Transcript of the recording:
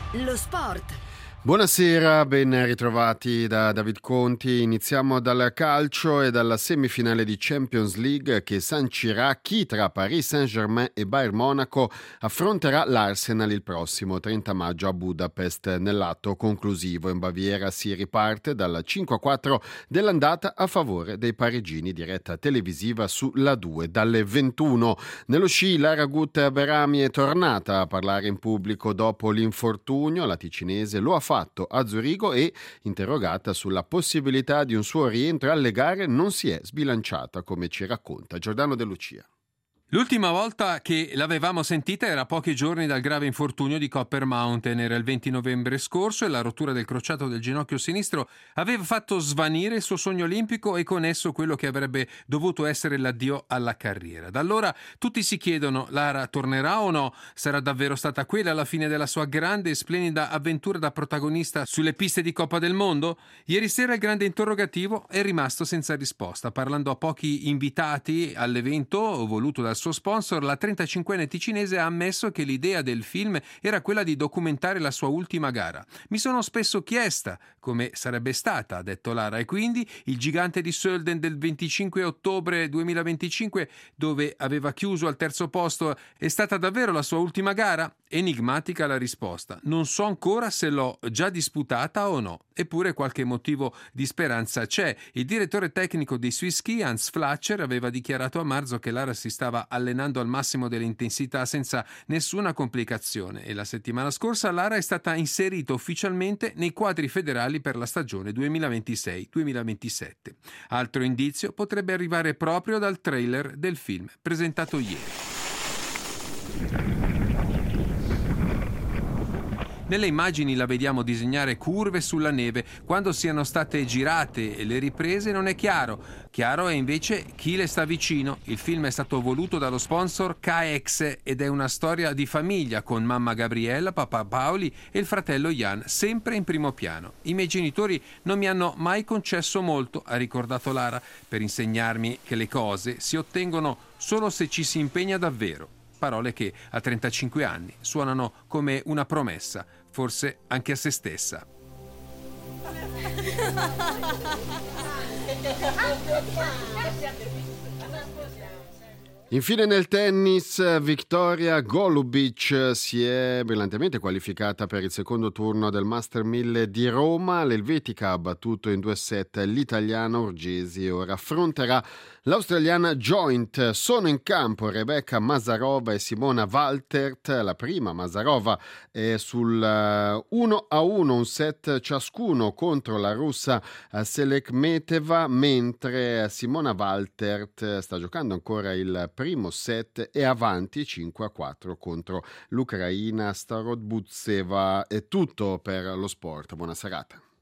Lo sport. Buonasera, ben ritrovati da David Conti. Iniziamo dal calcio e dalla semifinale di Champions League che sancirà chi tra Paris Saint-Germain e Bayern Monaco affronterà l'Arsenal il prossimo 30 maggio a Budapest. Nell'atto conclusivo in Baviera si riparte dal 5-4 dell'andata a favore dei parigini, diretta televisiva su La 2 dalle 21. Nello sci Lara Gut-Berami è tornata a parlare in pubblico dopo l'infortunio. La ticinese lo ha fatto a Zurigo e, interrogata sulla possibilità di un suo rientro alle gare, non si è sbilanciata, come ci racconta Giordano De Lucia. L'ultima volta che l'avevamo sentita era a pochi giorni dal grave infortunio di Copper Mountain, era il 20 novembre scorso e la rottura del crociato del ginocchio sinistro aveva fatto svanire il suo sogno olimpico e con esso quello che avrebbe dovuto essere l'addio alla carriera. Da allora tutti si chiedono: Lara tornerà o no? Sarà davvero stata quella la fine della sua grande e splendida avventura da protagonista sulle piste di Coppa del Mondo? Ieri sera il grande interrogativo è rimasto senza risposta. Parlando a pochi invitati all'evento voluto dal suo sponsor, la 35enne ticinese ha ammesso che l'idea del film era quella di documentare la sua ultima gara. Mi sono spesso chiesta come sarebbe stata, ha detto Lara, e quindi il gigante di Sölden del 25 ottobre 2025, dove aveva chiuso al terzo posto, è stata davvero la sua ultima gara? Enigmatica la risposta. Non so ancora se l'ho già disputata o no. Eppure qualche motivo di speranza c'è. Il direttore tecnico dei Swiss Ski, Hans Flatscher, aveva dichiarato a marzo che Lara si stava allenando al massimo dell'intensità senza nessuna complicazione e la settimana scorsa Lara è stata inserita ufficialmente nei quadri federali per la stagione 2026-2027. Altro indizio potrebbe arrivare proprio dal trailer del film presentato ieri. Nelle immagini la vediamo disegnare curve sulla neve. Quando siano state girate le riprese non è chiaro. Chiaro è invece chi le sta vicino. Il film è stato voluto dallo sponsor KX ed è una storia di famiglia con mamma Gabriella, papà Paoli e il fratello Jan, sempre in primo piano. I miei genitori non mi hanno mai concesso molto, ha ricordato Lara, per insegnarmi che le cose si ottengono solo se ci si impegna davvero. Parole che a 35 anni suonano come una promessa, forse anche a se stessa. Infine nel tennis, Victoria Golubic si è brillantemente qualificata per il secondo turno del Master 1000 di Roma. L'elvetica ha battuto in 2 set l'italiana Urgesi e ora affronterà l'australiana Joint. Sono in campo Rebecca Masarova e Simona Waltert. La prima, Masarova, è sul 1-1, un set ciascuno contro la russa Selekmeteva, mentre Simona Waltert sta giocando ancora il primo set e avanti 5-4 contro l'ucraina Starodbutseva. È tutto per lo sport. Buona serata.